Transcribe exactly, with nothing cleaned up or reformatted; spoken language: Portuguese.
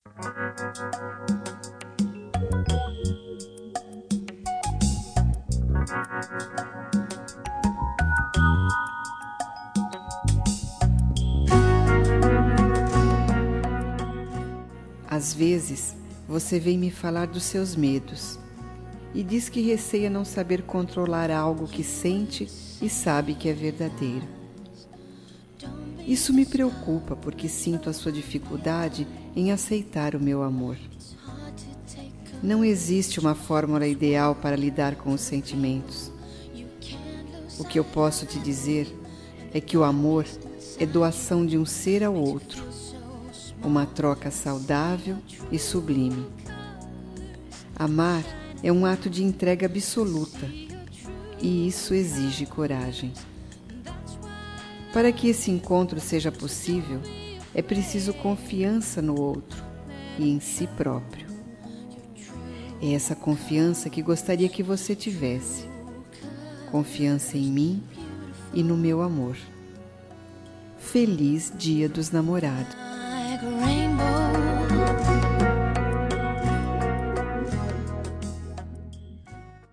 Às vezes, você vem me falar dos seus medos e diz que receia não saber controlar algo que sente e sabe que é verdadeiro. Isso me preocupa porque sinto a sua dificuldade em aceitar o meu amor. Não existe uma fórmula ideal para lidar com os sentimentos. O que eu posso te dizer é que o amor é doação de um ser ao outro, uma troca saudável e sublime. Amar é um ato de entrega absoluta e isso exige coragem. Para que esse encontro seja possível, é preciso confiança no outro e em si próprio. É essa confiança que gostaria que você tivesse. Confiança em mim e no meu amor. Feliz Dia dos Namorados!